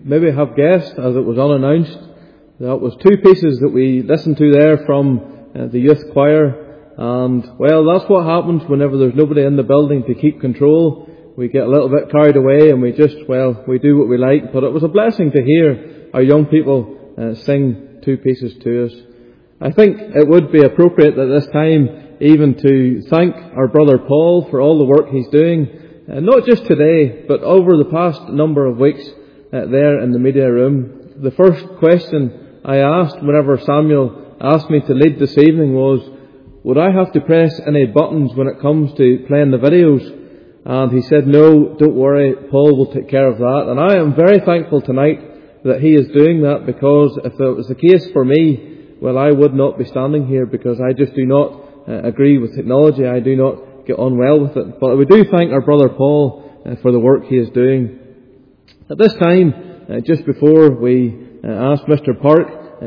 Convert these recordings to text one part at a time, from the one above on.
maybe have guessed, as it was unannounced, that was two pieces that we listened to there from the youth choir. And, well, that's what happens whenever there's nobody in the building to keep control. We get a little bit carried away and we do what we like. But it was a blessing to hear our young people sing two pieces to us. I think it would be appropriate at this time even to thank our brother Paul for all the work he's doing, not just today, but over the past number of weeks there in the media room. The first question I asked whenever Samuel asked me to lead this evening was, would I have to press any buttons when it comes to playing the videos? And he said, no, don't worry, Paul will take care of that. And I am very thankful tonight that he is doing that, because if it was the case for me, well, I would not be standing here, because I just do not agree with technology. I do not get on well with it. But we do thank our brother Paul for the work he is doing. At this time, just before we ask Mr. Park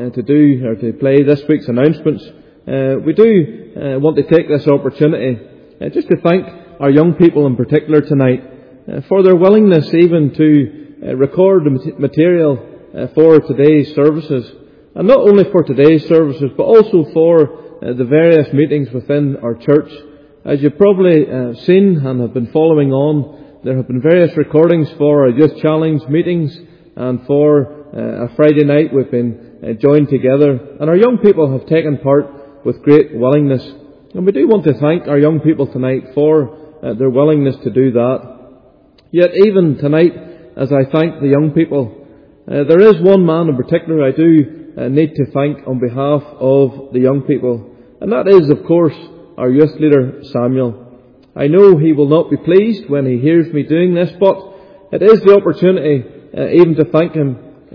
to play this week's announcements, we do want to take this opportunity just to thank our young people in particular tonight for their willingness even to record the material for today's services. And not only for today's services, but also for the various meetings within our church. As you've probably seen and have been following on, there have been various recordings for our Youth Challenge meetings, and for a Friday night we've been joined together. And our young people have taken part with great willingness. And we do want to thank our young people tonight for their willingness to do that. Yet even tonight, as I thank the young people, there is one man in particular I do need to thank on behalf of the young people. And that is, of course, our youth leader, Samuel. I know he will not be pleased when he hears me doing this, but it is the opportunity even to thank him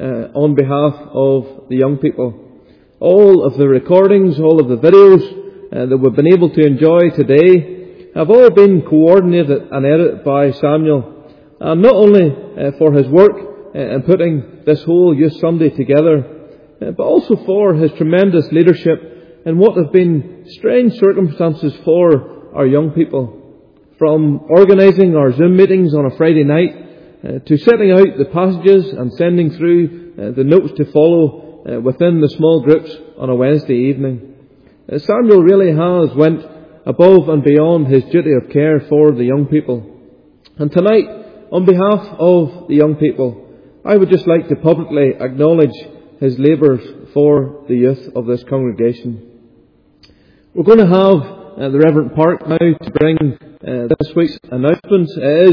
on behalf of the young people. All of the recordings, all of the videos that we've been able to enjoy today have all been coordinated and edited by Samuel. And not only for his work in putting this whole Youth Sunday together, but also for his tremendous leadership in what have been strange circumstances for our young people. From organising our Zoom meetings on a Friday night, to setting out the passages and sending through the notes to follow within the small groups on a Wednesday evening. Samuel really has went above and beyond his duty of care for the young people. And tonight, on behalf of the young people, I would just like to publicly acknowledge his labours for the youth of this congregation. We're going to have the Reverend Park now to bring this week's announcements. It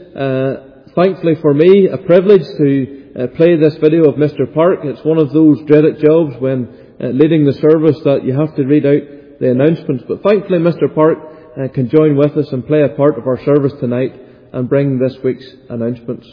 is, thankfully for me, a privilege to play this video of Mr. Park. It's one of those dreaded jobs when leading the service that you have to read out the announcements. But thankfully Mr. Park can join with us and play a part of our service tonight and bring this week's announcements.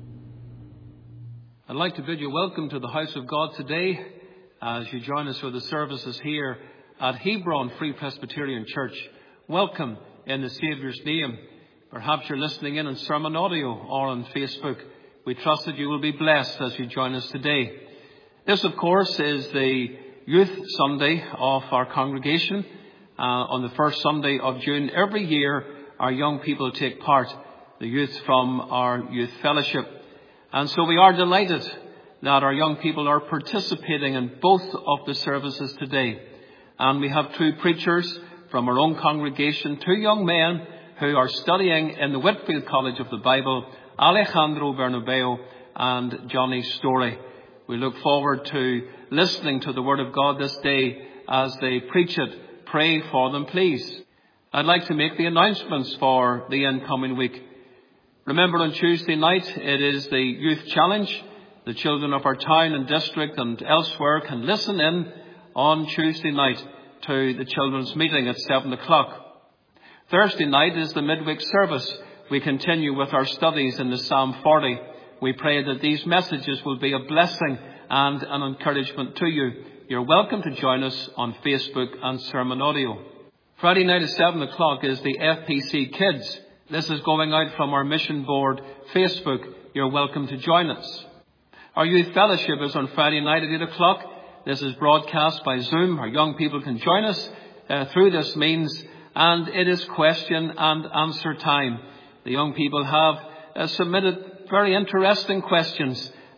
I'd like to bid you welcome to the house of God today as you join us for the services here at Hebron Free Presbyterian Church. Welcome in the Saviour's name. Perhaps you're listening in on sermon audio or on Facebook. We trust that you will be blessed as you join us today. This, of course, is the Youth Sunday of our congregation. On the first Sunday of June every year, our young people take part, the youth from our youth fellowship. And so we are delighted that our young people are participating in both of the services today. And we have two preachers from our own congregation, two young men who are studying in the Whitfield College of the Bible, Alejandro Bernabeu and Johnny Story. We look forward to listening to the Word of God this day as they preach it. Pray for them, please. I'd like to make the announcements for the incoming week. Remember, on Tuesday night, it is the Youth Challenge. The children of our town and district and elsewhere can listen in on Tuesday night to the children's meeting at 7 o'clock. Thursday night is the midweek service. We continue with our studies in the Psalm 40. We pray that these messages will be a blessing and an encouragement to you. You're welcome to join us on Facebook and sermon audio. Friday night at 7 o'clock is the FPC Kids. This is going out from our mission board Facebook. You're welcome to join us. Our youth fellowship is on Friday night at 8 o'clock. This is broadcast by Zoom. Our young people can join us through this means, and it is question and answer time. The young people have submitted very interesting questions,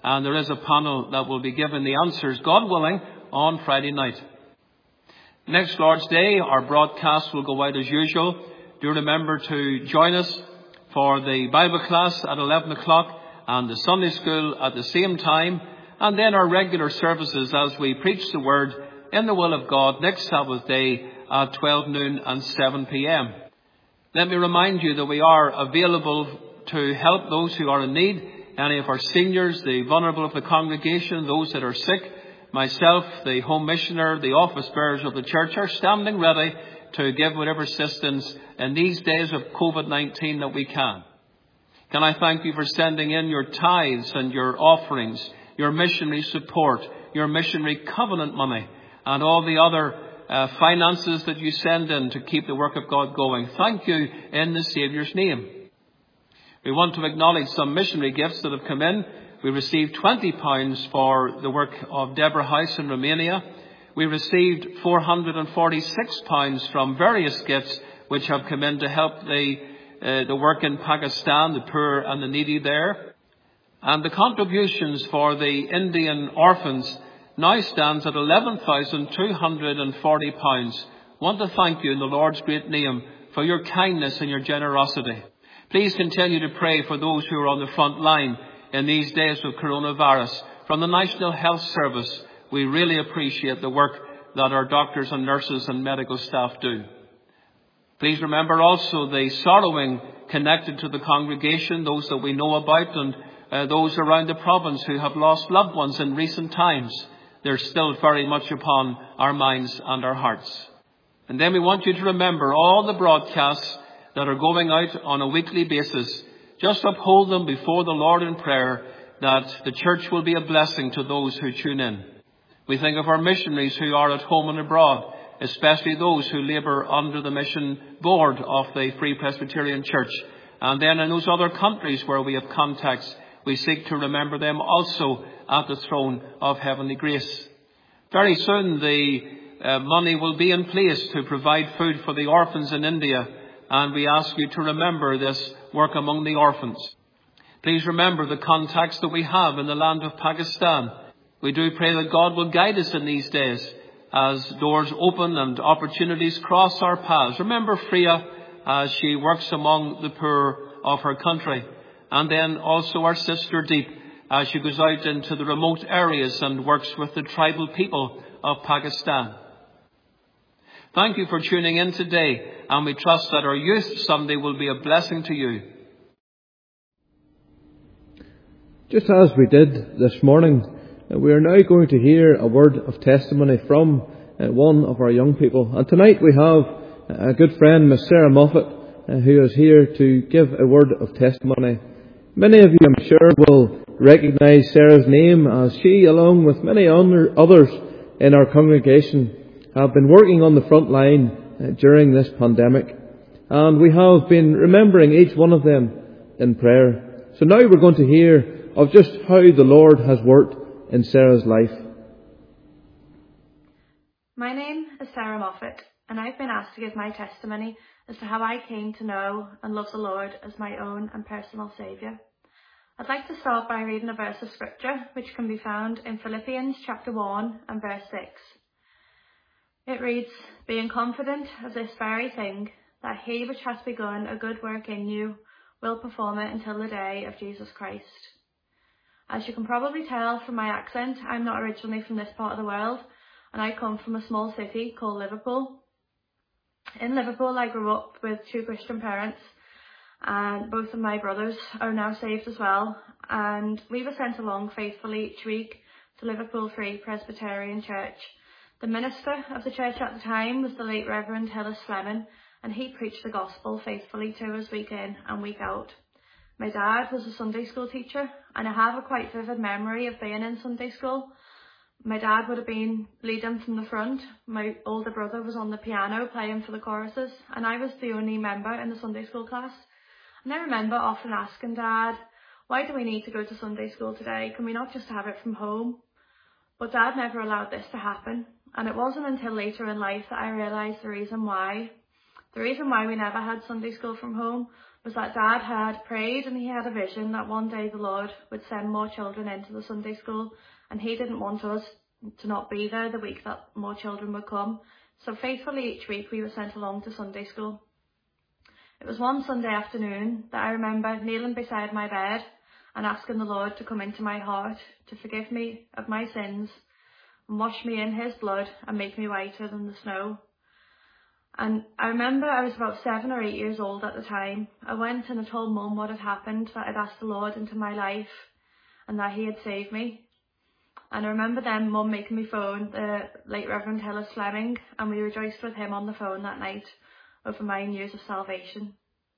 And there is a panel that will be given the answers, God willing, on Friday night. Next Lord's Day, our broadcast will go out as usual. Do remember to join us for the Bible class at 11 o'clock and the Sunday school at the same time. And then our regular services as we preach the Word in the will of God next Sabbath day at 12 noon and 7 p.m. Let me remind you that we are available to help those who are in need. Any of our seniors, the vulnerable of the congregation, those that are sick, myself, the home missioner, the office bearers of the church are standing ready to give whatever assistance in these days of COVID-19 that we can. Can I thank you for sending in your tithes and your offerings, your missionary support, your missionary covenant money, and all the other finances that you send in to keep the work of God going. Thank you in the Saviour's name. We want to acknowledge some missionary gifts that have come in. We received £20 for the work of Deborah House in Romania. We received £446 from various gifts which have come in to help the work in Pakistan, the poor and the needy there. And the contributions for the Indian orphans now stands at £11,240. Want to thank you in the Lord's great name for your kindness and your generosity. Please continue to pray for those who are on the front line in these days of coronavirus. From the National Health Service, we really appreciate the work that our doctors and nurses and medical staff do. Please remember also the sorrowing connected to the congregation, those that we know about, and those around the province who have lost loved ones in recent times. They're still very much upon our minds and our hearts. And then we want you to remember all the broadcasts that are going out on a weekly basis. Just uphold them before the Lord in prayer, that the church will be a blessing to those who tune in. We think of our missionaries who are at home and abroad, especially those who labour under the mission board of the Free Presbyterian Church. And then in those other countries where we have contacts, we seek to remember them also at the throne of heavenly grace. Very soon the money will be in place to provide food for the orphans in India. And we ask you to remember this work among the orphans. Please remember the contacts that we have in the land of Pakistan. We do pray that God will guide us in these days as doors open and opportunities cross our paths. Remember Freya as she works among the poor of her country. And then also our sister Deep as she goes out into the remote areas and works with the tribal people of Pakistan. Thank you for tuning in today, and we trust that our Youth Sunday will be a blessing to you. Just as we did this morning, we are now going to hear a word of testimony from one of our young people. And tonight we have a good friend, Miss Sarah Moffat, who is here to give a word of testimony. Many of you, I'm sure, will recognise Sarah's name, as she, along with many others in our congregation, have been working on the front line during this pandemic. And we have been remembering each one of them in prayer. So now we're going to hear of just how the Lord has worked in Sarah's life. My name is Sarah Moffat, and I've been asked to give my testimony as to how I came to know and love the Lord as my own and personal Saviour. I'd like to start by reading a verse of Scripture which can be found in Philippians chapter 1 and verse 6. It reads, "Being confident of this very thing, that he which hath begun a good work in you will perform it until the day of Jesus Christ." As you can probably tell from my accent, I'm not originally from this part of the world, and I come from a small city called Liverpool. In Liverpool, I grew up with two Christian parents, and both of my brothers are now saved as well, and we were sent along faithfully each week to Liverpool Free Presbyterian Church. The minister of the church at the time was the late Reverend Hillis Fleming, and he preached the gospel faithfully to us week in and week out. My dad was a Sunday school teacher, and I have a quite vivid memory of being in Sunday school. My dad would have been leading from the front. My older brother was on the piano playing for the choruses, and I was the only member in the Sunday school class. And I remember often asking Dad, "Why do we need to go to Sunday school today? Can we not just have it from home?" But Dad never allowed this to happen. And it wasn't until later in life that I realised the reason why. The reason why we never had Sunday school from home was that Dad had prayed and he had a vision that one day the Lord would send more children into the Sunday school, and he didn't want us to not be there the week that more children would come. So faithfully each week we were sent along to Sunday school. It was one Sunday afternoon that I remember kneeling beside my bed and asking the Lord to come into my heart, to forgive me of my sins and wash me in his blood and make me whiter than the snow. And I remember I was about 7 or 8 years old at the time. I went and I told Mum what had happened, that I'd asked the Lord into my life and that he had saved me. And I remember then Mum making me phone the late Reverend Hillis Fleming, and we rejoiced with him on the phone that night over my news of salvation.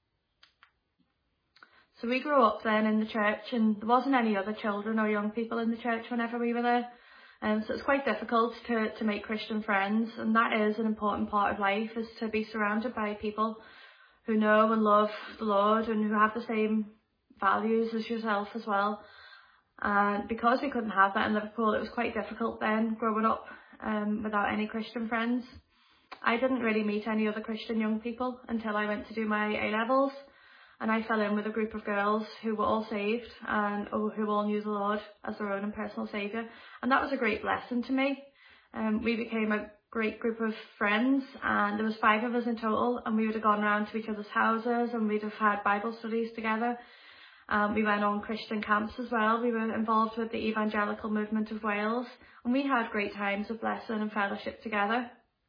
So we grew up then in the church, and there wasn't any other children or young people in the church whenever we were there. So it's quite difficult to make Christian friends, and that is an important part of life, is to be surrounded by people who know and love the Lord and who have the same values as yourself as well. And because we couldn't have that in Liverpool, it was quite difficult then growing up without any Christian friends. I didn't really meet any other Christian young people until I went to do my A-levels, and I fell in with a group of girls who were all saved and who all knew the Lord as their own and personal saviour. And that was a great blessing to me. We became a great group of friends, and there was 5 of us in total, and we would have gone around to each other's houses and we'd have had Bible studies together. We went on Christian camps as well. We were involved with the Evangelical Movement of Wales, and we had great times of blessing and fellowship together.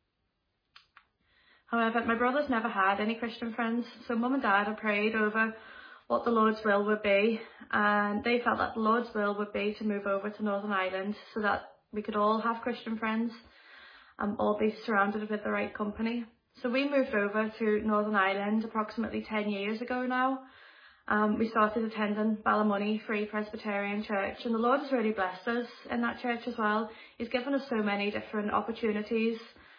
However, my brothers never had any Christian friends, so Mum and Dad had prayed over what the Lord's will would be, and they felt that the Lord's will would be to move over to Northern Ireland so that we could all have Christian friends and all be surrounded with the right company. So we moved over to Northern Ireland approximately 10 years ago now. We started attending Ballymoney Free Presbyterian Church, and the Lord has really blessed us in that church as well. He's given us so many different opportunities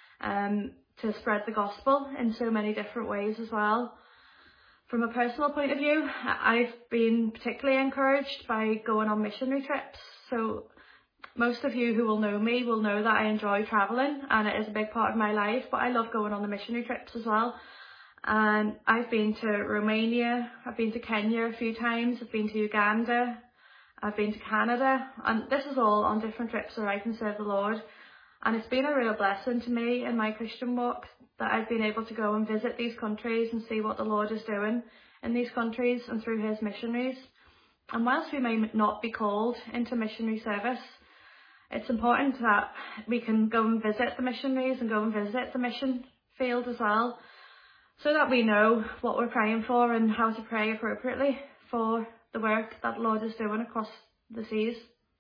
to spread the gospel in so many different ways as well. From a personal point of view, I've been particularly encouraged by going on missionary trips. So most of you who will know me will know that I enjoy travelling, and it is a big part of my life, but I love going on the missionary trips as well. And I've been to Romania, I've been to Kenya a few times, I've been to Uganda, I've been to Canada, and this is all on different trips where I can serve the Lord. And it's been a real blessing to me in my Christian walk that I've been able to go and visit these countries and see what the Lord is doing in these countries and through his missionaries. And whilst we may not be called into missionary service, it's important that we can go and visit the missionaries and go and visit the mission field as well, so that we know what we're praying for and how to pray appropriately for the work that the Lord is doing across the seas.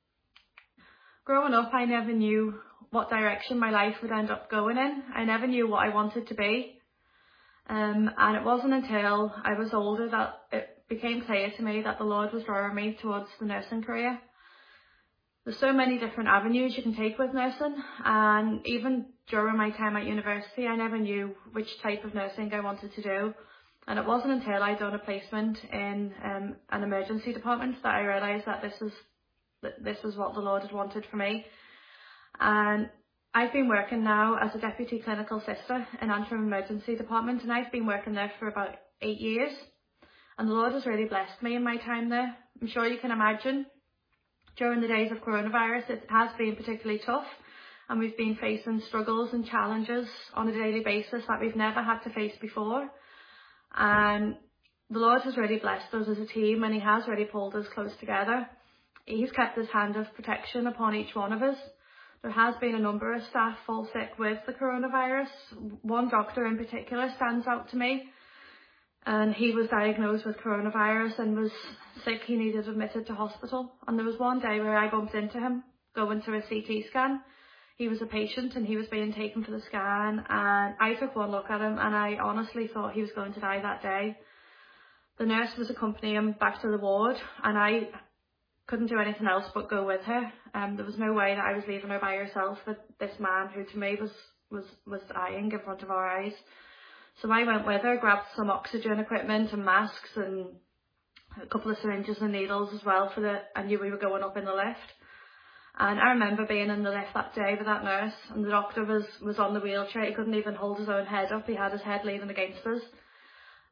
Growing up, I never knew what direction my life would end up going in. I never knew what I wanted to be. And it wasn't until I was older that it became clear to me that the Lord was drawing me towards the nursing career. There's so many different avenues you can take with nursing, and even during my time at university, I never knew which type of nursing I wanted to do. And it wasn't until I'd done a placement in an emergency department that I realised that this was what the Lord had wanted for me. And I've been working now as a deputy clinical sister in Antrim Emergency Department, and I've been working there for about 8 years. And the Lord has really blessed me in my time there. I'm sure you can imagine, during the days of coronavirus, it has been particularly tough, and we've been facing struggles and challenges on a daily basis that we've never had to face before. And the Lord has really blessed us as a team, and he has really pulled us close together. He's kept his hand of protection upon each one of us. There has been a number of staff fall sick with the coronavirus. One doctor in particular stands out to me, and he was diagnosed with coronavirus and was sick. He needed admitted to hospital, and there was one day where I bumped into him going to a CT scan. He was a patient and he was being taken for the scan, and I took one look at him and I honestly thought he was going to die that day. The nurse was accompanying him back to the ward, and I couldn't do anything else but go with her. There was no way that I was leaving her by herself with this man who to me was dying in front of our eyes. So I went with her, grabbed some oxygen equipment and masks and a couple of syringes and needles as well I knew we were going up in the lift. And I remember being in the lift that day with that nurse, and the doctor was on the wheelchair. He couldn't even hold his own head up. He had his head leaning against us.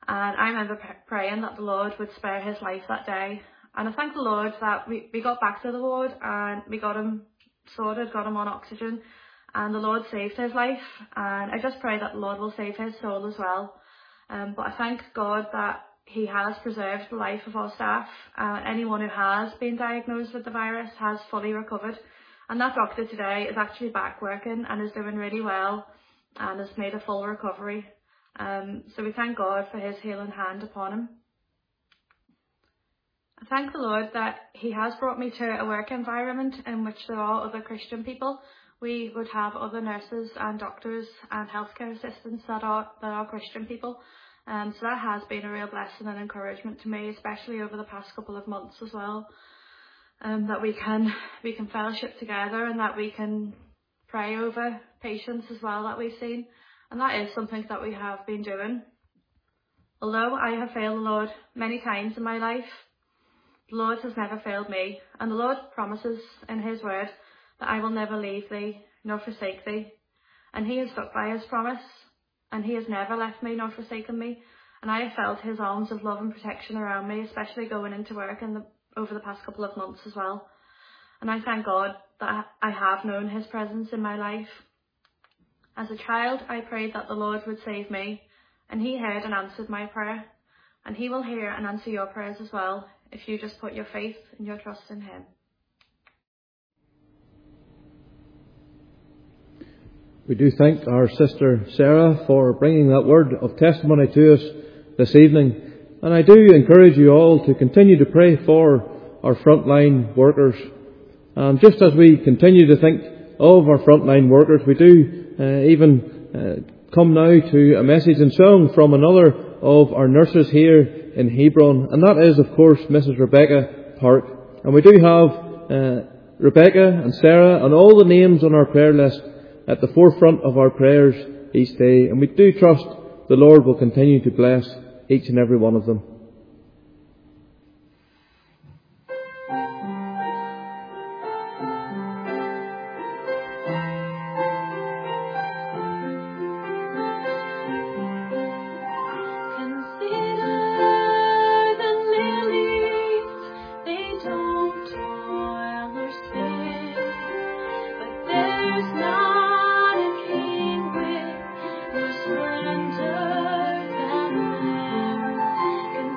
And I remember praying that the Lord would spare his life that day. And I thank the Lord that we got back to the ward and we got him sorted, got him on oxygen, and the Lord saved his life. And I just pray that the Lord will save his soul as well. But I thank God that he has preserved the life of our staff. Anyone who has been diagnosed with the virus has fully recovered. And that doctor today is actually back working and is doing really well and has made a full recovery. So we thank God for his healing hand upon him. I thank the Lord that he has brought me to a work environment in which there are other Christian people. We would have other nurses and doctors and healthcare assistants that are Christian people. So that has been a real blessing and encouragement to me, especially over the past couple of months as well. That we can fellowship together and that we can pray over patients as well that we've seen. And that is something that we have been doing. Although I have failed the Lord many times in my life, the Lord has never failed me. And the Lord promises in his word that I will never leave thee nor forsake thee. And he has stuck by his promise. And he has never left me nor forsaken me. And I have felt his arms of love and protection around me, especially going into work over the past couple of months as well. And I thank God that I have known his presence in my life. As a child, I prayed that the Lord would save me, and he heard and answered my prayer. And he will hear and answer your prayers as well, if you just put your faith and your trust in him. We do thank our sister Sarah for bringing that word of testimony to us this evening. And I do encourage you all to continue to pray for our frontline workers. And just as we continue to think of our frontline workers, we do even come now to a message and song from another of our nurses here in Hebron. And that is, of course, Mrs. Rebecca Park. And we do have Rebecca and Sarah and all the names on our prayer list at the forefront of our prayers each day. And we do trust the Lord will continue to bless each and every one of them. Splendor than theirs.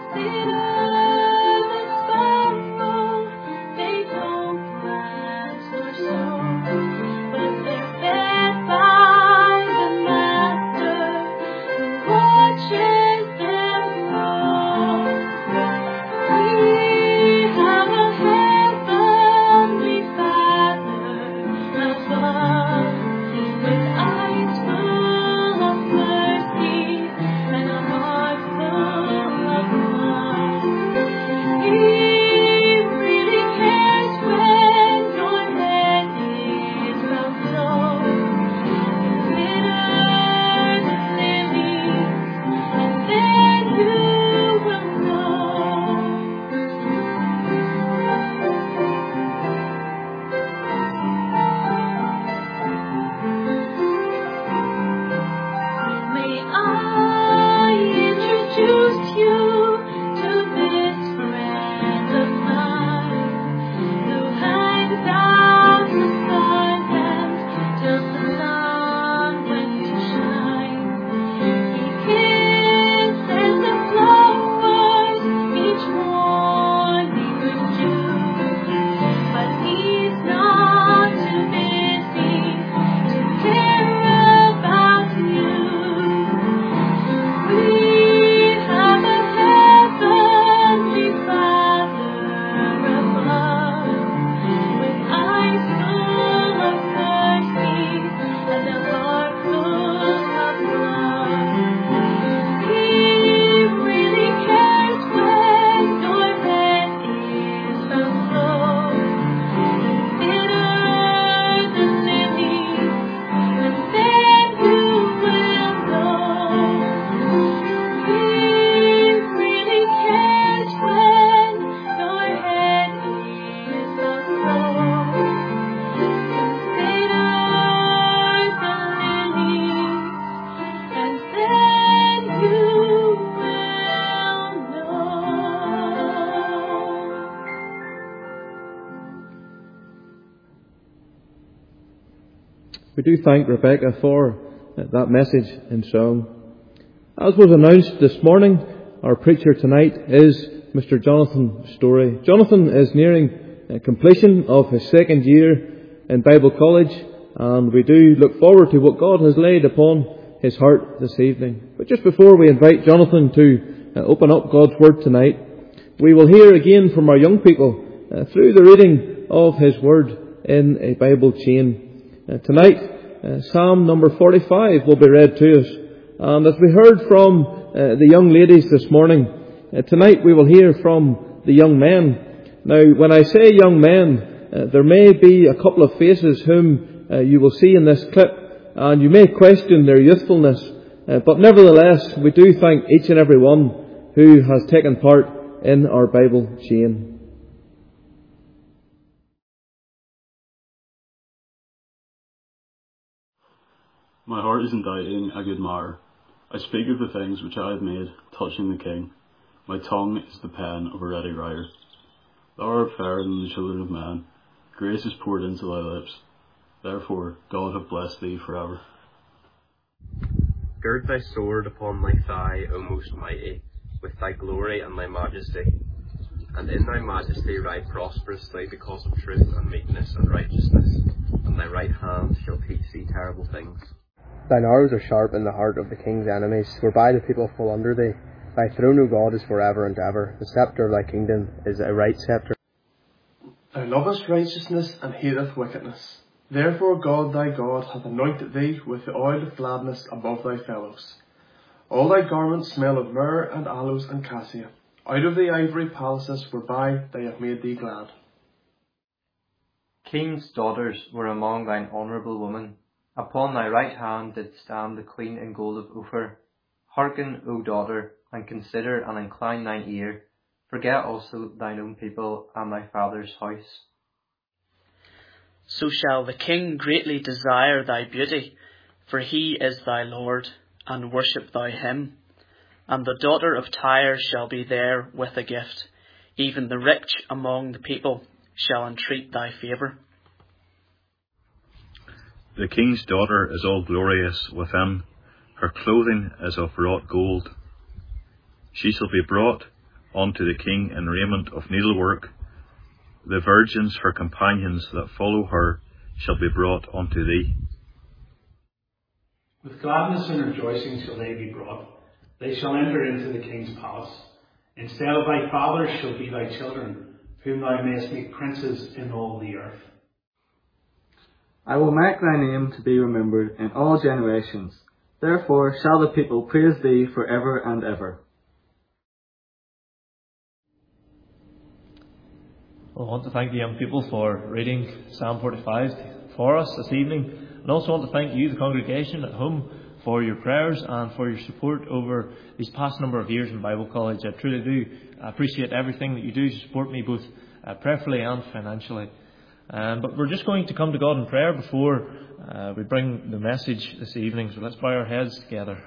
We do thank Rebecca for that message and song. As was announced this morning, our preacher tonight is Mr. Jonathan Story. Jonathan is nearing completion of his second year in Bible College, and we do look forward to what God has laid upon his heart this evening. But just before we invite Jonathan to open up God's Word tonight, we will hear again from our young people through the reading of his Word in a Bible chain. Tonight, Psalm number 45 will be read to us. And as we heard from the young ladies this morning, tonight we will hear from the young men. Now, when I say young men, there may be a couple of faces whom you will see in this clip, and you may question their youthfulness. But nevertheless, we do thank each and every one who has taken part in our Bible chain. My heart is inditing a good matter. I speak of the things which I have made, touching the King. My tongue is the pen of a ready writer. Thou art fairer than the children of men. Grace is poured into thy lips. Therefore God hath blessed thee forever. Gird thy sword upon thy thigh, O most mighty, with thy glory and thy majesty. And in thy majesty ride prosperously because of truth and meekness and righteousness. And thy right hand shall teach thee terrible things. Thine arrows are sharp in the heart of the king's enemies, whereby the people fall under thee. Thy throne, O God, is for ever and ever. The sceptre of thy kingdom is a right sceptre. Thou lovest righteousness and hateth wickedness. Therefore God thy God hath anointed thee with the oil of gladness above thy fellows. All thy garments smell of myrrh and aloes and cassia, out of the ivory palaces whereby they have made thee glad. King's daughters were among thine honourable women. Upon thy right hand did stand the queen in gold of Ophir. Hearken, O daughter, and consider and incline thine ear. Forget also thine own people and thy father's house. So shall the king greatly desire thy beauty, for he is thy Lord, and worship thou him. And the daughter of Tyre shall be there with a gift. Even the rich among the people shall entreat thy favour. The king's daughter is all glorious within. Her clothing is of wrought gold. She shall be brought unto the king in raiment of needlework. The virgins, her companions that follow her, shall be brought unto thee. With gladness and rejoicing shall they be brought. They shall enter into the king's palace. Instead of thy fathers shall be thy children, whom thou mayest make princes in all the earth. I will make thy name to be remembered in all generations. Therefore shall the people praise thee for ever and ever. I want to thank the young people for reading Psalm 45 for us this evening. And also want to thank you, the congregation at home, for your prayers and for your support over these past number of years in Bible College. I truly do appreciate everything that you do to support me, both prayerfully and financially. But we're just going to come to God in prayer before we bring the message this evening. So let's bow our heads together.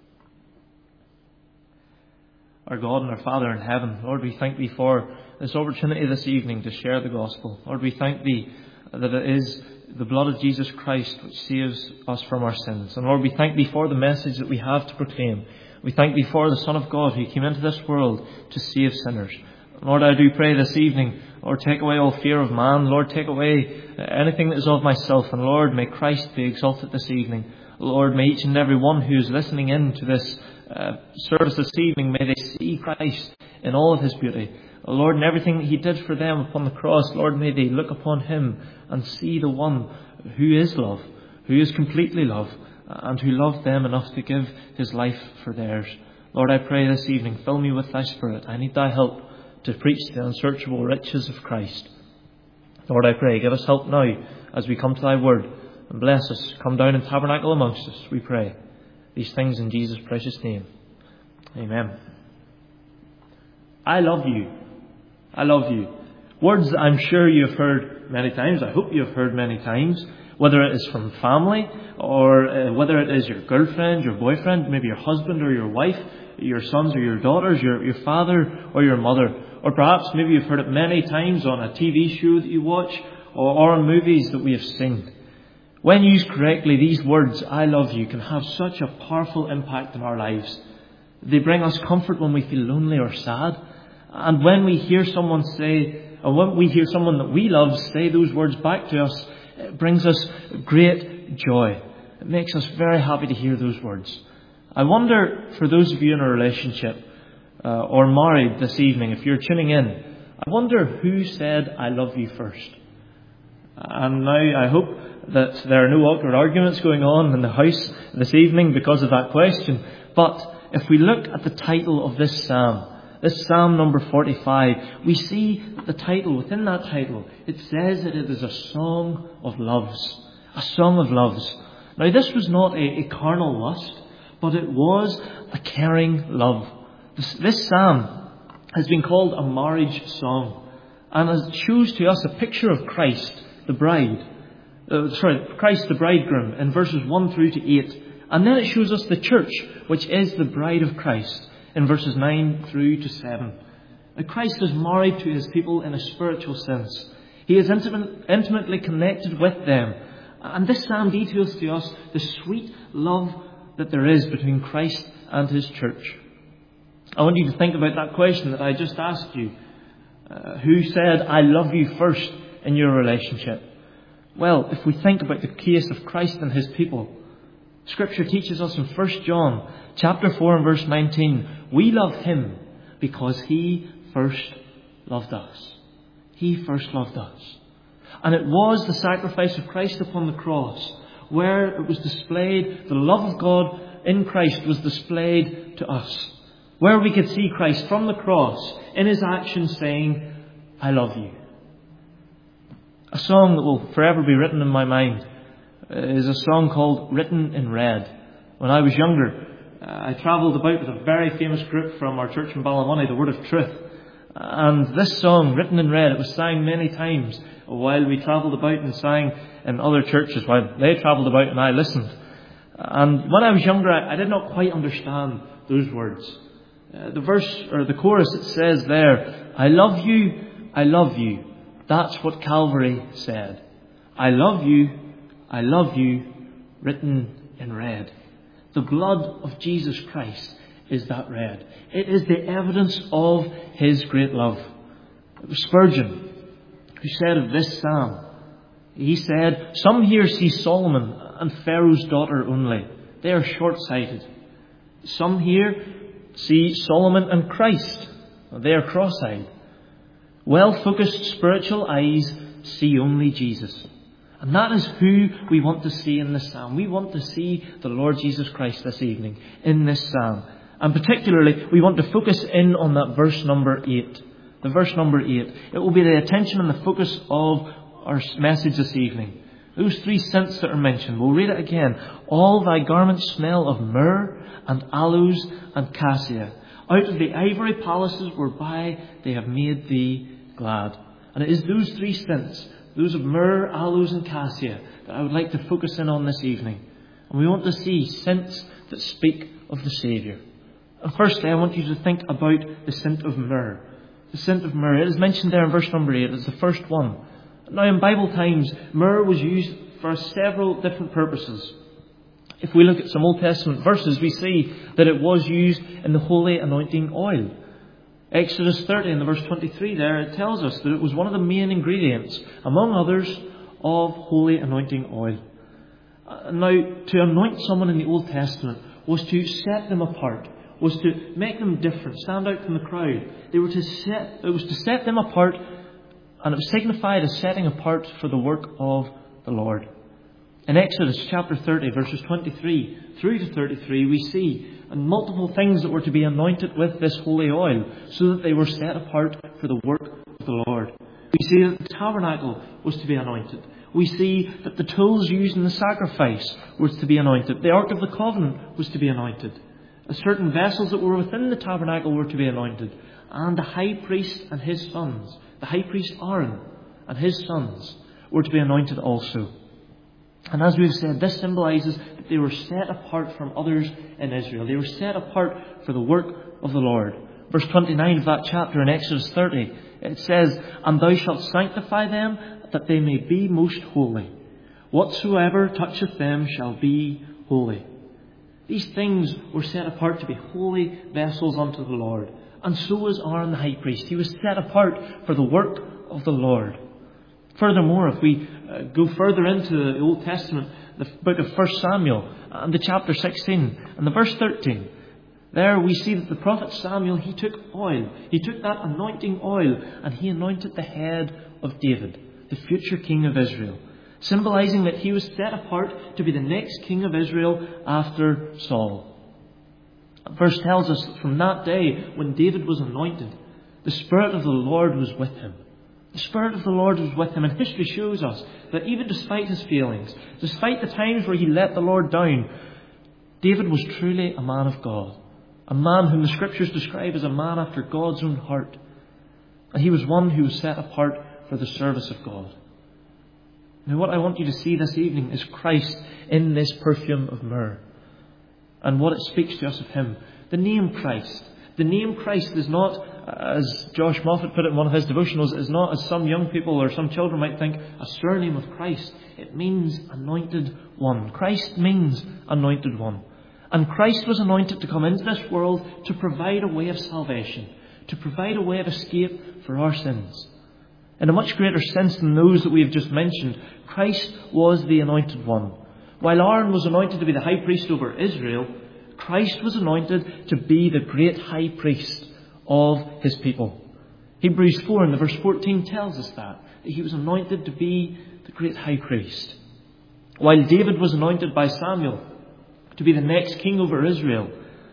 Our God and our Father in heaven, Lord, we thank Thee for this opportunity this evening to share the gospel. Lord, we thank Thee that it is the blood of Jesus Christ which saves us from our sins. And Lord, we thank Thee for the message that we have to proclaim. We thank Thee for the Son of God who came into this world to save sinners. Lord, I do pray this evening, Lord, take away all fear of man. Lord, take away anything that is of myself. And Lord, may Christ be exalted this evening. Lord, may each and every one who is listening in to this service this evening, may they see Christ in all of His beauty. Lord, in everything that He did for them upon the cross, Lord, may they look upon Him and see the one who is love, who is completely love, and who loved them enough to give His life for theirs. Lord, I pray this evening, fill me with Thy Spirit. I need Thy help to preach the unsearchable riches of Christ. Lord, I pray, give us help now as we come to Thy word, and bless us. Come down and tabernacle amongst us, we pray. These things in Jesus' precious name. Amen. I love you. I love you. Words that I'm sure you have heard many times. I hope you have heard many times. Whether it is from family, or whether it is your girlfriend, your boyfriend, maybe your husband or your wife, your sons or your daughters, your father or your mother. Or perhaps maybe you've heard it many times on a TV show that you watch, or on movies that we have seen. When used correctly, these words, I love you, can have such a powerful impact in our lives. They bring us comfort when we feel lonely or sad. And when we hear someone that we love say those words back to us, it brings us great joy. It makes us very happy to hear those words. I wonder, for those of you in a relationship or married this evening, if you're tuning in, I wonder who said, I love you first. And now I hope that there are no awkward arguments going on in the house this evening because of that question. But if we look at the title of this Psalm number 45, we see that the title, within that title, it says that it is a song of loves. A song of loves. Now this was not a carnal lust, but it was a caring love. This psalm has been called a marriage song, and it shows to us a picture of Christ, the bride. Christ, the bridegroom, in verses 1 through to 8. And then it shows us the church, which is the bride of Christ, in verses 9 through to 7. Now, Christ is married to his people in a spiritual sense. He is intimately connected with them. And this psalm details to us the sweet love that there is between Christ and his church. I want you to think about that question that I just asked you. Who said, I love you first in your relationship? Well, if we think about the case of Christ and his people, Scripture teaches us in 1 John chapter 4 and verse 19, we love him because he first loved us. He first loved us. And it was the sacrifice of Christ upon the cross where it was displayed, the love of God in Christ was displayed to us. Where we could see Christ from the cross in his actions saying, I love you. A song that will forever be written in my mind is a song called Written in Red. When I was younger, I travelled about with a very famous group from our church in Ballymoney, the Word of Truth. And this song, Written in Red, it was sang many times while we travelled about and sang in other churches while they travelled about and I listened. And when I was younger, I did not quite understand those words. The verse, or the chorus, it says there, I love you, that's what Calvary said. I love you, written in red. The blood of Jesus Christ is that red. It is the evidence of his great love. It was Spurgeon who said of this psalm, he said, some here see Solomon and Pharaoh's daughter only. They are short-sighted. Some here see Solomon and Christ. They are cross-eyed. Well-focused spiritual eyes see only Jesus. And that is who we want to see in this psalm. We want to see the Lord Jesus Christ this evening in this psalm. And particularly, we want to focus in on that verse number 8. The verse number 8. It will be the attention and the focus of our message this evening. Those three scents that are mentioned. We'll read it again. All thy garments smell of myrrh and aloes and cassia. Out of the ivory palaces whereby they have made thee glad. And it is those three scents, those of myrrh, aloes and cassia, that I would like to focus in on this evening. And we want to see scents that speak of the Saviour. And firstly, I want you to think about the scent of myrrh. The scent of myrrh. It is mentioned there in verse number 8 as the first one. Now in Bible times, myrrh was used for several different purposes. If we look at some Old Testament verses, we see that it was used in the holy anointing oil. Exodus 30 in the verse 23 there, it tells us that it was one of the main ingredients, among others, of holy anointing oil. Now, to anoint someone in the Old Testament was to set them apart, was to make them different, stand out from the crowd. It was to set them apart, and it signified a setting apart for the work of the Lord. In Exodus chapter 30, verses 23 through to 33, we see multiple things that were to be anointed with this holy oil so that they were set apart for the work of the Lord. We see that the tabernacle was to be anointed. We see that the tools used in the sacrifice were to be anointed. The Ark of the Covenant was to be anointed. Certain vessels that were within the tabernacle were to be anointed. And the high priest and his sons, the high priest Aaron and his sons, were to be anointed also. And as we've said, this symbolises that they were set apart from others in Israel. They were set apart for the work of the Lord. Verse 29 of that chapter in Exodus 30, it says, and thou shalt sanctify them, that they may be most holy. Whatsoever toucheth them shall be holy. These things were set apart to be holy vessels unto the Lord. And so was Aaron the high priest. He was set apart for the work of the Lord. Furthermore, if we go further into the Old Testament, the book of 1 Samuel, and the chapter 16, and the verse 13, there we see that the prophet Samuel, he took oil. He took that anointing oil and he anointed the head of David, the future king of Israel, symbolizing that he was set apart to be the next king of Israel after Saul. The verse tells us that from that day when David was anointed, the Spirit of the Lord was with him. The Spirit of the Lord was with him, and history shows us that even despite his failings, despite the times where he let the Lord down, David was truly a man of God, a man whom the Scriptures describe as a man after God's own heart. And he was one who was set apart for the service of God. Now what I want you to see this evening is Christ in this perfume of myrrh, and what it speaks to us of him. The name Christ. The name Christ is not, as Josh Moffat put it in one of his devotionals, is not, as some young people or some children might think, a surname of Christ. It means anointed one. Christ means anointed one. And Christ was anointed to come into this world to provide a way of salvation, to provide a way of escape for our sins. In a much greater sense than those that we have just mentioned, Christ was the anointed one. While Aaron was anointed to be the high priest over Israel, Christ was anointed to be the great high priest of his people. Hebrews 4 in the verse 14 tells us that he was anointed to be the great high priest. While David was anointed by Samuel to be the next king over Israel,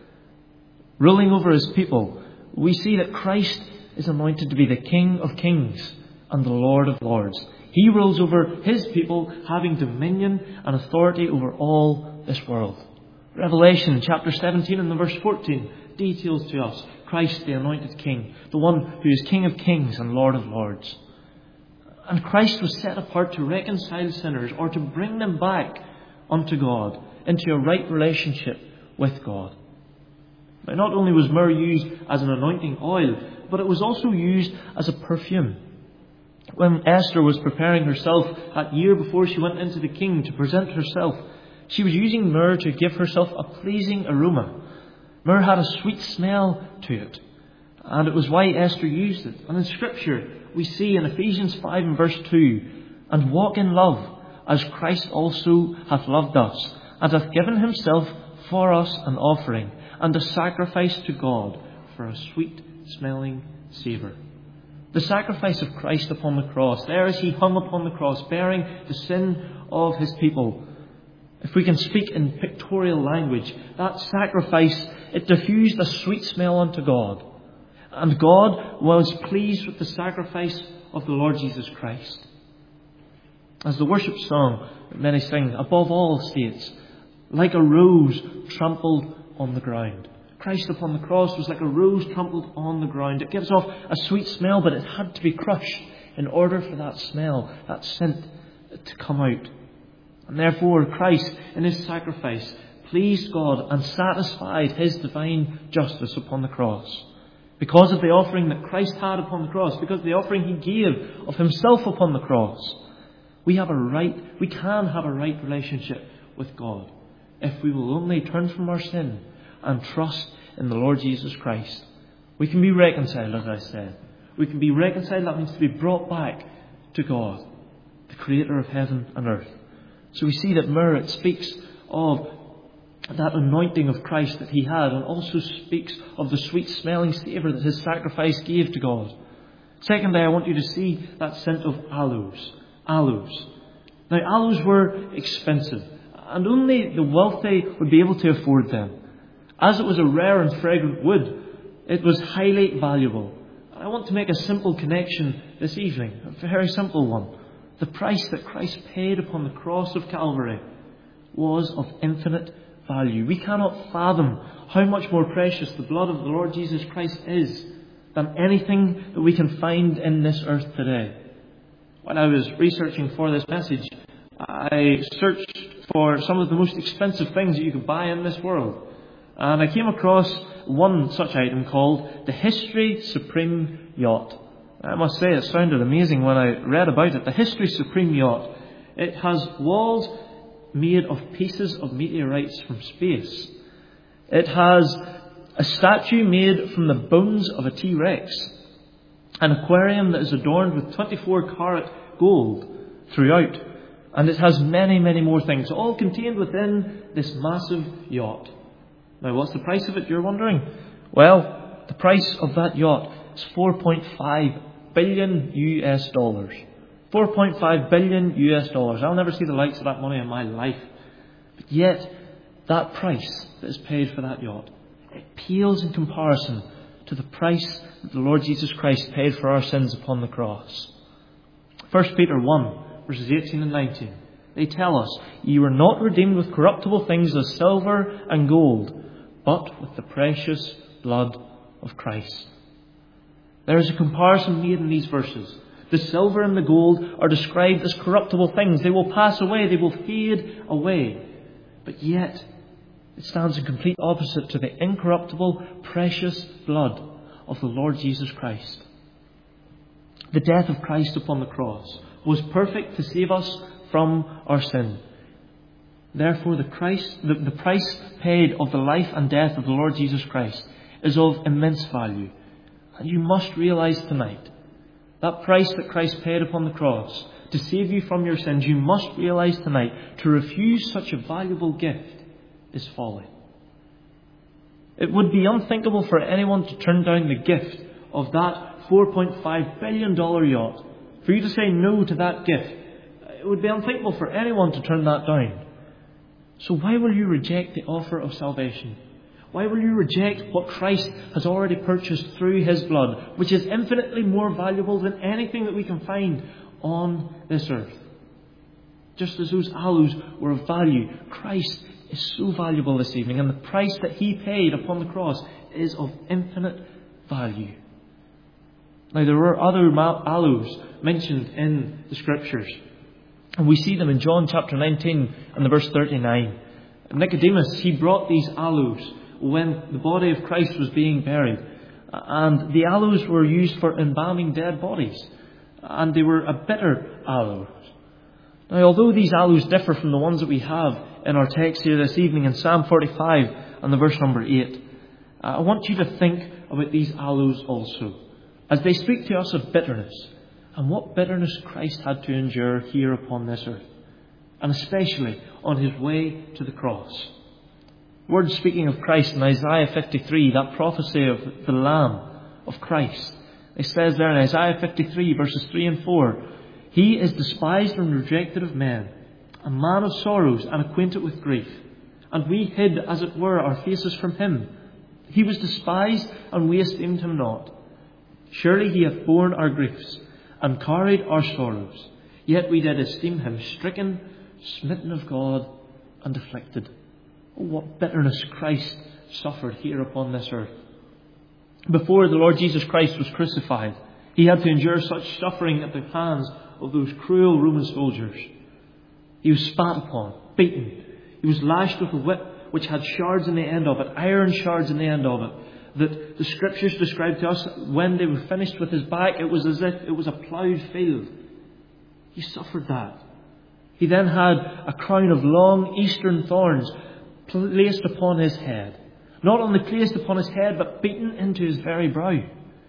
ruling over his people, we see that Christ is anointed to be the King of kings and the Lord of lords. He rules over his people, having dominion and authority over all this world. Revelation chapter 17 and the verse 14 details to us Christ the anointed King, the one who is King of kings and Lord of lords. And Christ was set apart to reconcile sinners, or to bring them back unto God, into a right relationship with God. Now, not only was myrrh used as an anointing oil, but it was also used as a perfume. When Esther was preparing herself that year before she went into the king to present herself, she was using myrrh to give herself a pleasing aroma. Myrrh had a sweet smell to it, and it was why Esther used it. And in Scripture, we see in Ephesians 5 and verse 2, "And walk in love, as Christ also hath loved us, and hath given himself for us an offering, and a sacrifice to God for a sweet-smelling savour." The sacrifice of Christ upon the cross, there as he hung upon the cross, bearing the sin of his people. If we can speak in pictorial language, that sacrifice, it diffused a sweet smell unto God. And God was pleased with the sacrifice of the Lord Jesus Christ. As the worship song that many sing, above all states, like a rose trampled on the ground. Christ upon the cross was like a rose trampled on the ground. It gives off a sweet smell, but it had to be crushed in order for that smell, that scent, to come out. And therefore Christ, in his sacrifice, pleased God and satisfied his divine justice upon the cross. Because of the offering that Christ had upon the cross, because of the offering he gave of himself upon the cross, we can have a right relationship with God if we will only turn from our sin and trust in the Lord Jesus Christ. We can be reconciled, as I said. We can be reconciled, that means to be brought back to God, the creator of heaven and earth. So we see that myrrh, it speaks of that anointing of Christ that he had, and also speaks of the sweet smelling savour that his sacrifice gave to God. Secondly, I want you to see that scent of aloes. Aloes. Now, aloes were expensive, and only the wealthy would be able to afford them. As it was a rare and fragrant wood, it was highly valuable. I want to make a simple connection this evening, a very simple one. The price that Christ paid upon the cross of Calvary was of infinite value. We cannot fathom how much more precious the blood of the Lord Jesus Christ is than anything that we can find in this earth today. When I was researching for this message, I searched for some of the most expensive things that you could buy in this world. And I came across one such item called the History Supreme Yacht. I must say it sounded amazing when I read about it. The History Supreme Yacht. It has walls made of pieces of meteorites from space. It has a statue made from the bones of a T-Rex. An aquarium that is adorned with 24-carat gold throughout. And it has many, many more things, all contained within this massive yacht. Now, what's the price of it, you're wondering? Well, the price of that yacht is $4.5 billion US. $4.5 billion US. I'll never see the likes of that money in my life. But yet, that price that is paid for that yacht, it pales in comparison to the price that the Lord Jesus Christ paid for our sins upon the cross. 1 Peter 1, verses 18 and 19. They tell us, "Ye were not redeemed with corruptible things as silver and gold, but with the precious blood of Christ." There is a comparison made in these verses. The silver and the gold are described as corruptible things. They will pass away. They will fade away. But yet, it stands in complete opposite to the incorruptible, precious blood of the Lord Jesus Christ. The death of Christ upon the cross was perfect to save us from our sin. Therefore, the price paid of the life and death of the Lord Jesus Christ is of immense value. And you must realize tonight, that price that Christ paid upon the cross to save you from your sins, you must realize tonight, to refuse such a valuable gift is folly. It would be unthinkable for anyone to turn down the gift of that $4.5 billion yacht. For you to say no to that gift, it would be unthinkable for anyone to turn that down. So why will you reject the offer of salvation? Why will you reject what Christ has already purchased through His blood, which is infinitely more valuable than anything that we can find on this earth? Just as those aloes were of value, Christ is so valuable this evening, and the price that He paid upon the cross is of infinite value. Now, there were other aloes mentioned in the Scriptures, and we see them in John chapter 19 and the verse 39. Nicodemus, he brought these aloes when the body of Christ was being buried, and the aloes were used for embalming dead bodies, and they were a bitter aloe. Now, although these aloes differ from the ones that we have in our text here this evening in Psalm 45 and the verse number 8, I want you to think about these aloes also, as they speak to us of bitterness, and what bitterness Christ had to endure here upon this earth, and especially on His way to the cross. Words speaking of Christ in Isaiah 53, that prophecy of the Lamb of Christ. It says there in Isaiah 53 verses 3 and 4, "He is despised and rejected of men, a man of sorrows and acquainted with grief. And we hid, as it were, our faces from Him. He was despised, and we esteemed Him not. Surely He hath borne our griefs, and carried our sorrows. Yet we did esteem Him stricken, smitten of God, and afflicted." Oh, what bitterness Christ suffered here upon this earth. Before the Lord Jesus Christ was crucified, He had to endure such suffering at the hands of those cruel Roman soldiers. He was spat upon, beaten. He was lashed with a whip which had shards in the end of it, iron shards in the end of it, that the Scriptures describe to us when they were finished with His back, it was as if it was a ploughed field. He suffered that. He then had a crown of long eastern thorns placed upon His head. Not only placed upon His head, but beaten into His very brow.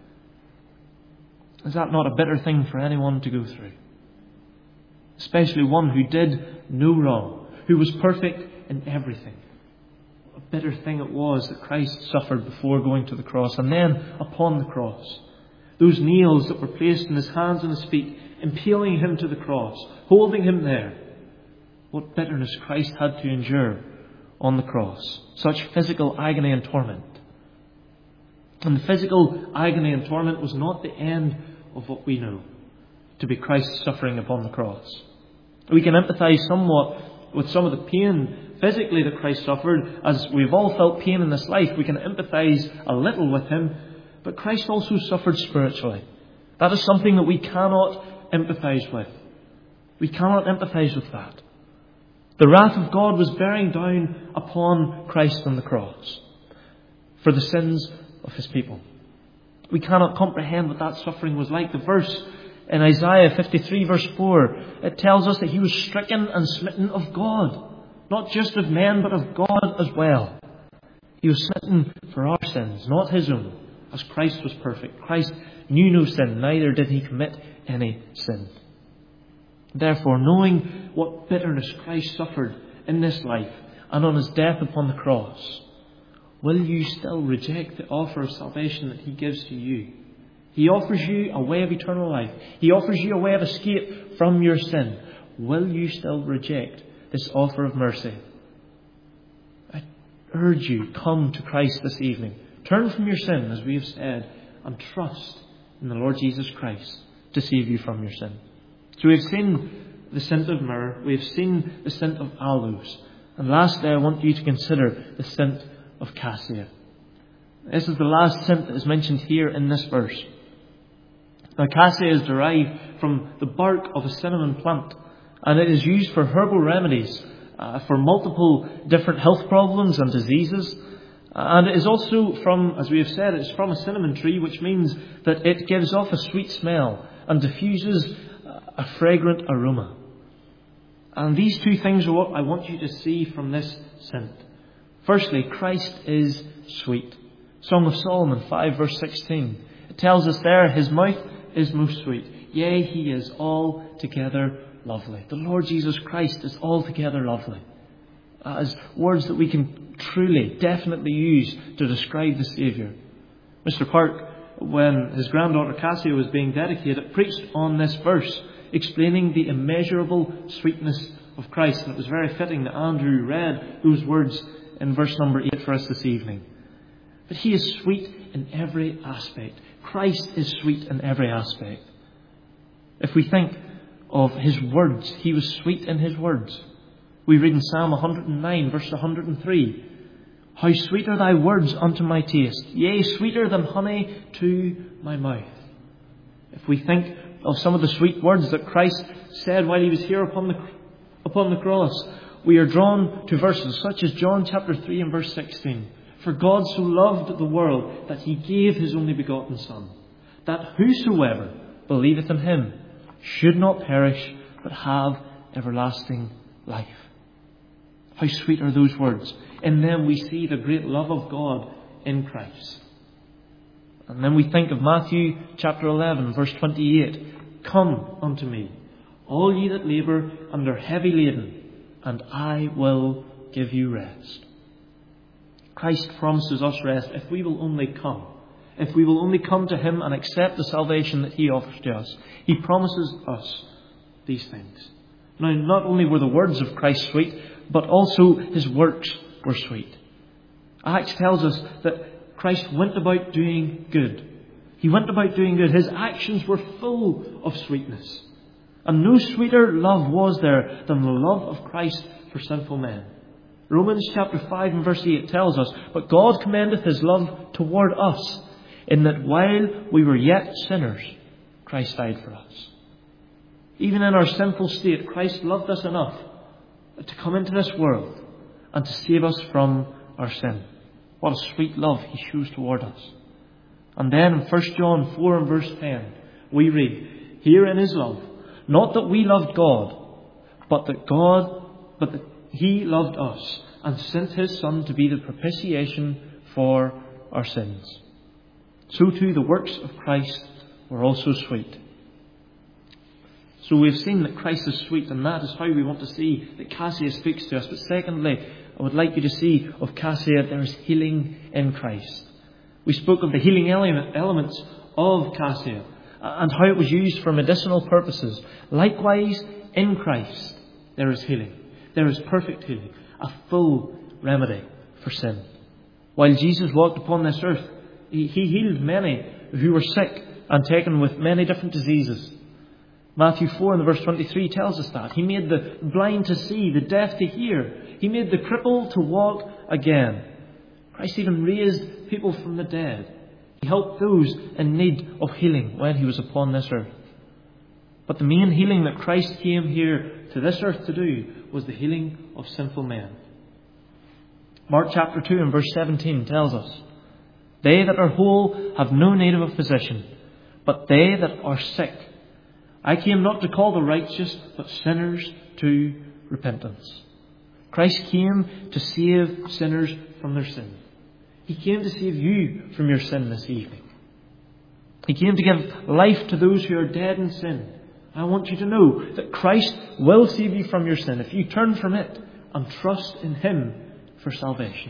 Is that not a bitter thing for anyone to go through? Especially one who did no wrong, who was perfect in everything. What a bitter thing it was that Christ suffered before going to the cross, and then upon the cross. Those nails that were placed in His hands and His feet, impaling Him to the cross, holding Him there. What bitterness Christ had to endure on the cross. Such physical agony and torment. And the physical agony and torment was not the end of what we know to be Christ's suffering upon the cross. We can empathise somewhat with some of the pain physically that Christ suffered, as we've all felt pain in this life. We can empathise a little with Him, but Christ also suffered spiritually. That is something that we cannot empathise with. We cannot empathise with that. The wrath of God was bearing down upon Christ on the cross for the sins of His people. We cannot comprehend what that suffering was like. The verse In Isaiah 53 verse 4, it tells us that he was stricken and smitten of God. Not just of men, but of God as well. He was smitten for our sins, not his own, as Christ was perfect. Christ knew no sin, neither did he commit any sin. Therefore, knowing what bitterness Christ suffered in this life and on his death upon the cross, will you still reject the offer of salvation that he gives to you? He offers you a way of eternal life. He offers you a way of escape from your sin. Will you still reject this offer of mercy? I urge you, come to Christ this evening. Turn from your sin, as we have said, and trust in the Lord Jesus Christ to save you from your sin. So we have seen the scent of myrrh. We have seen the scent of aloes. And lastly, I want you to consider the scent of cassia. This is the last scent that is mentioned here in this verse. Now, cassia is derived from the bark of a cinnamon plant, and it is used for herbal remedies for multiple different health problems and diseases. And it is also from, as we have said, it's from a cinnamon tree, which means that it gives off a sweet smell and diffuses a fragrant aroma. And these two things are what I want you to see from this scent. Firstly, Christ is sweet. Song of Solomon 5 verse 16. It tells us there, his mouth is most sweet. Yea, he is altogether lovely. The Lord Jesus Christ is altogether lovely. As words that we can truly, definitely use to describe the Saviour. Mr. Park, when his granddaughter Cassia was being dedicated, preached on this verse, explaining the immeasurable sweetness of Christ. And it was very fitting that Andrew read those words in verse number 8 for us this evening. But he is sweet in every aspect. Christ is sweet in every aspect. If we think of his words, he was sweet in his words. We read in Psalm 109 verse 103, how sweet are thy words unto my taste, yea, sweeter than honey to my mouth. If we think of some of the sweet words that Christ said while he was here upon the cross, we are drawn to verses such as John chapter 3 and verse 16. For God so loved the world that he gave his only begotten Son, that whosoever believeth in him should not perish, but have everlasting life. How sweet are those words. In them we see the great love of God in Christ. And then we think of Matthew chapter 11 verse 28. Come unto me, all ye that labour and are heavy laden, and I will give you rest. Christ promises us rest if we will only come. If we will only come to him and accept the salvation that he offers to us. He promises us these things. Now, not only were the words of Christ sweet, but also his works were sweet. Acts tells us that Christ went about doing good. He went about doing good. His actions were full of sweetness. And no sweeter love was there than the love of Christ for sinful men. Romans chapter 5 and verse 8 tells us, but God commendeth his love toward us, in that while we were yet sinners, Christ died for us. Even in our sinful state, Christ loved us enough to come into this world and to save us from our sin. What a sweet love he shows toward us. And then in 1 John 4 and verse 10, we read, herein is love, not that we loved God, but that he loved us and sent his Son to be the propitiation for our sins. So too the works of Christ were also sweet. So we've seen that Christ is sweet, and that is how we want to see that cassia speaks to us. But secondly, I would like you to see of cassia there is healing in Christ. We spoke of the healing elements of cassia and how it was used for medicinal purposes. Likewise, in Christ there is healing. There is perfect healing, a full remedy for sin. While Jesus walked upon this earth, he healed many who were sick and taken with many different diseases. Matthew 4 and verse 23 tells us that. He made the blind to see, the deaf to hear. He made the crippled to walk again. Christ even raised people from the dead. He helped those in need of healing when he was upon this earth. But the main healing that Christ came here to this earth to do was the healing of sinful men. Mark chapter 2 and verse 17 tells us, they that are whole have no need of a physician, but they that are sick. I came not to call the righteous, but sinners to repentance. Christ came to save sinners from their sin. He came to save you from your sin this evening. He came to give life to those who are dead in sin. I want you to know that Christ will save you from your sin if you turn from it and trust in Him for salvation.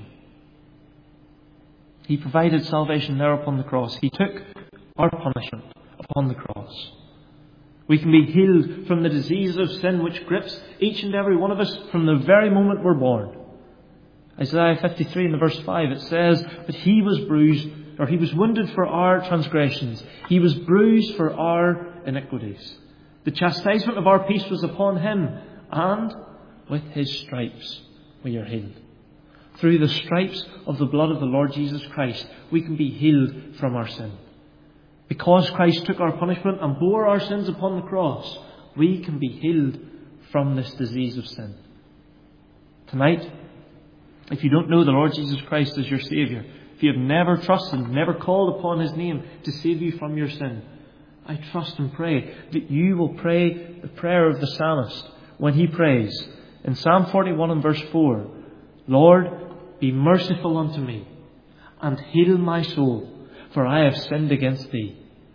He provided salvation there upon the cross. He took our punishment upon the cross. We can be healed from the disease of sin which grips each and every one of us from the very moment we're born. Isaiah 53 in the verse 5, it says, "But He was bruised, or He was wounded for our transgressions. He was bruised for our iniquities. The chastisement of our peace was upon Him, and with His stripes we are healed." Through the stripes of the blood of the Lord Jesus Christ, we can be healed from our sin. Because Christ took our punishment and bore our sins upon the cross, we can be healed from this disease of sin. Tonight, if you don't know the Lord Jesus Christ as your Saviour, if you have never trusted, never called upon His name to save you from your sin, I trust and pray that you will pray the prayer of the psalmist when he prays in Psalm 41 and verse 4, "Lord, be merciful unto me, and heal my soul, for I have sinned against Thee."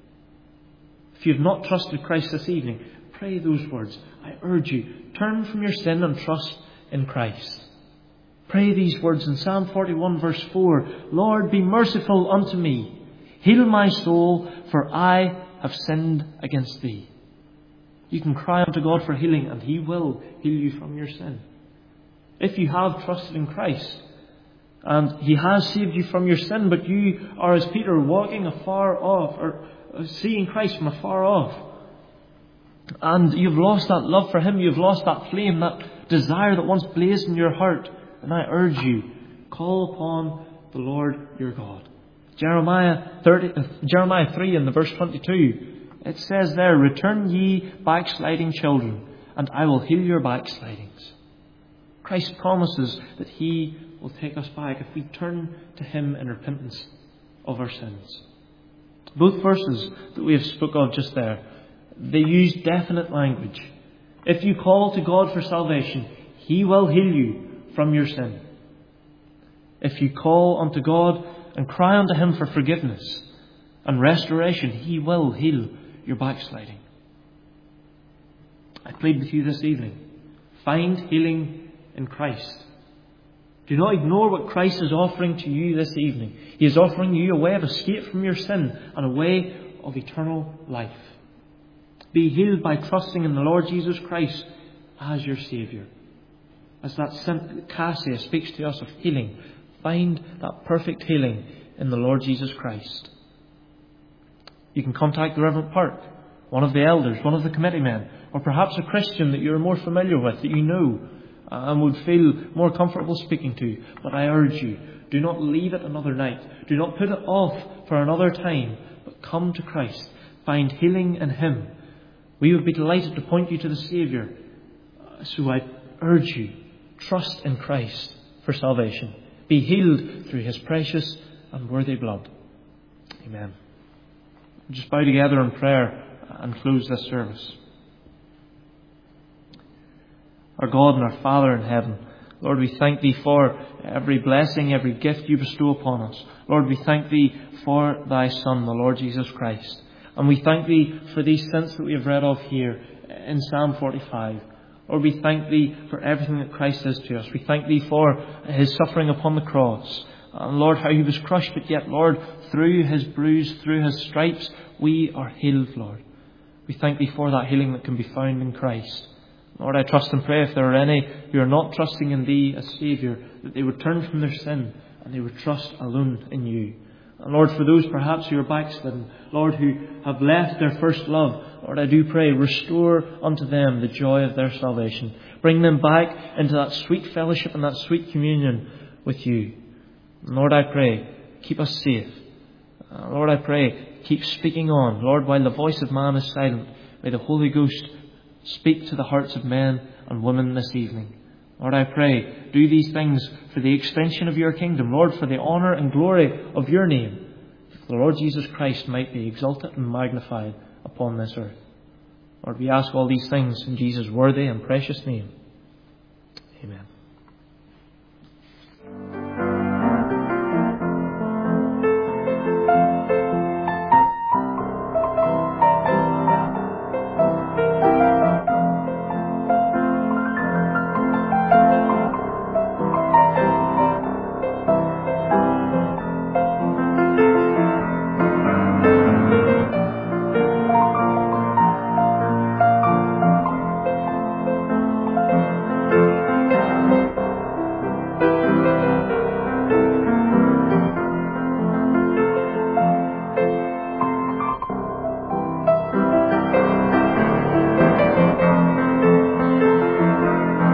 If you have not trusted Christ this evening, pray those words. I urge you, turn from your sin and trust in Christ. Pray these words in Psalm 41 verse 4, "Lord, be merciful unto me, heal my soul, for I have sinned against Thee." You can cry unto God for healing, and He will heal you from your sin. If you have trusted in Christ, and He has saved you from your sin, but you are as Peter walking afar off, or seeing Christ from afar off, and you've lost that love for Him, you've lost that flame, that desire that once blazed in your heart, and I urge you, call upon the Lord your God. Jeremiah 3 in the verse 22, it says there, "Return ye backsliding children, and I will heal your backslidings." Christ promises that He will take us back if we turn to Him in repentance of our sins. Both verses that we have spoke of just there, they use definite language. If you call to God for salvation, He will heal you from your sin. If you call unto God and cry unto Him for forgiveness and restoration, He will heal your backsliding. I plead with you this evening, find healing in Christ. Do not ignore what Christ is offering to you this evening. He is offering you a way of escape from your sin and a way of eternal life. Be healed by trusting in the Lord Jesus Christ as your Saviour. As that Cassia speaks to us of healing, find that perfect healing in the Lord Jesus Christ. You can contact the Reverend Park, one of the elders, one of the committee men, or perhaps a Christian that you're more familiar with, that you know and would feel more comfortable speaking to. But I urge you, do not leave it another night. Do not put it off for another time, but come to Christ. Find healing in Him. We would be delighted to point you to the Saviour. So I urge you, trust in Christ for salvation. Be healed through His precious and worthy blood. Amen. Just bow together in prayer and close this service. Our God and our Father in heaven, Lord, we thank Thee for every blessing, every gift You bestow upon us. Lord, we thank Thee for Thy Son, the Lord Jesus Christ. And we thank Thee for these saints that we have read of here in Psalm 45. Lord, we thank Thee for everything that Christ is to us. We thank Thee for His suffering upon the cross. And Lord, how He was crushed, but yet, Lord, through His bruise, through His stripes, we are healed, Lord. We thank Thee for that healing that can be found in Christ. Lord, I trust and pray if there are any who are not trusting in Thee as Saviour, that they would turn from their sin and they would trust alone in You. And Lord, for those perhaps who are backslidden, Lord, who have left their first love, Lord, I do pray, restore unto them the joy of their salvation. Bring them back into that sweet fellowship and that sweet communion with You. And Lord, I pray, keep us safe. Lord, I pray, keep speaking on. Lord, while the voice of man is silent, may the Holy Ghost speak to the hearts of men and women this evening. Lord, I pray, do these things for the extension of Your kingdom. Lord, for the honour and glory of Your name. The Lord Jesus Christ might be exalted and magnified upon this earth. Lord, we ask all these things in Jesus' worthy and precious name. Amen.